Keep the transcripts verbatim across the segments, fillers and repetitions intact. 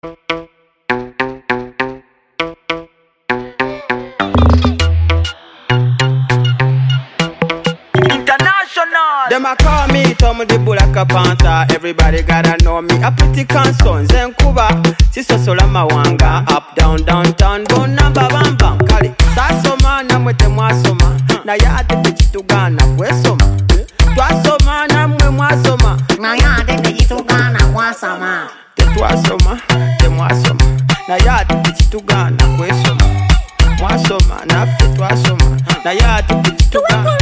Them a call me Tom the Bull like a panther. Everybody gotta know me. A pretty consons and Cuba. Siso sola mawanga. Up down downtown. Go number bam bam. Kali sasoma na mwete mwasoma. Na ya ate pichitugana kwesoma. Twasoma na mwe mwasoma. Na ya ate pichitugana kwasoma. Te twasoma, te mwasoma. Na ya ate pichitugana kwesoma. Mwasoma na fe twasoma. Na ya ate pichitugana.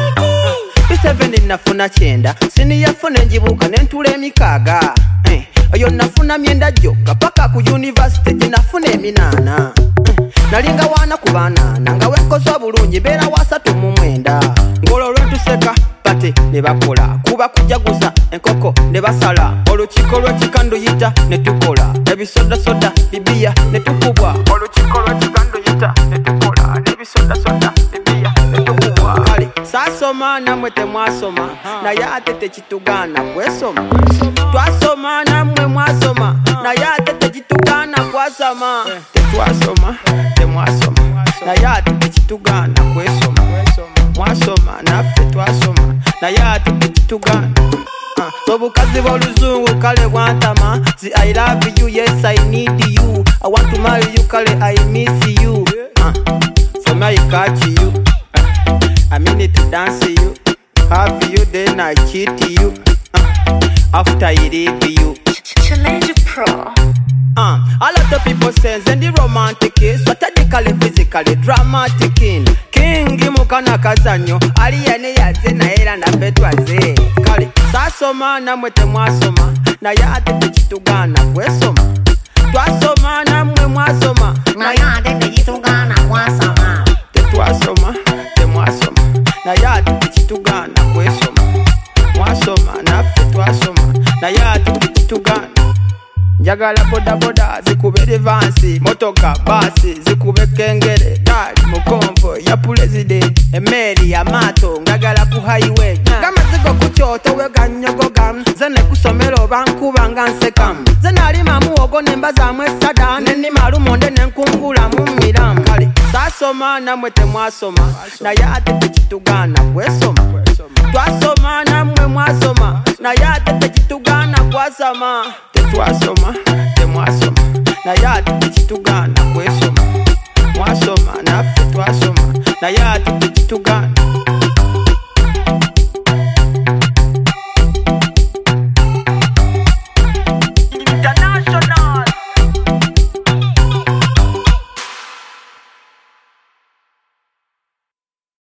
Seven nafuna chenda sini yafuna njibuka nentule emikaga eh. Oyo nafuna myenda joka paka ku university jinafuna eminana eh. Nalinga wana kubanana nga wenkozwa bulungi bera wasatu mu mwenda ngolo lwentuseka pate ne bakola kuba kujaguza enkoko ne basala olukiko lw'ekikandu yita ne tukola ebisoda soda bibiya ne tukubwa olukiko lw'ekikandu yita ne tukola ebisoda soda bibiya ne tukubwa kali sasoma namwe temwasoma naye ate tekitugana kwesoma twasoma namwe mwasoma naye ate tekitugana kwasoma tetwasoma temwasoma naye ate tekitugana kwesoma mwasoma naffe twasoma naye ate tekitugana obukazi bw'oluzungu kale bwantama zi I love you yes I need you I want to marry you kale I miss you uh, for me I catch you I mean it to dance you, have you then I cheat you. Uh, after I leave you. Challenge Pro. Uh, a lot of people say and the romantic is strategically, physically, dramatic in King Mukana Kazanyo, Ariane Yaze Naira na Betwaze. Kali Sasoma na mwete mwasoma, na ya ate pichitugana kwesoma. Twasoma na mwe mwasoma, na ya ate pichitugana kwasoma. Tetwasoma, temwasoma. Na ya ate pichitugana kwesoma. Mwasoma naffe twasoma. Na ya ate pichitugana. Njagala boda boda zikube advance, motoka basi zikube kengere, gali mukombo ya president, emeri ya mato ngagala ku highway. Gama zigo kuchoto wega nyogoga, zene kusomero bankuba nganseka. Zene alima muogo nembaza mwesada, neni malumonde nenkungula mumiram. Kali sasoma na mwete mwasoma, na ya ate pichitugana kwesoma. Twasoma na mwe mwasoma, na ya ate pichitugana kwasoma. Tetwasoma, temwasoma, na ya ate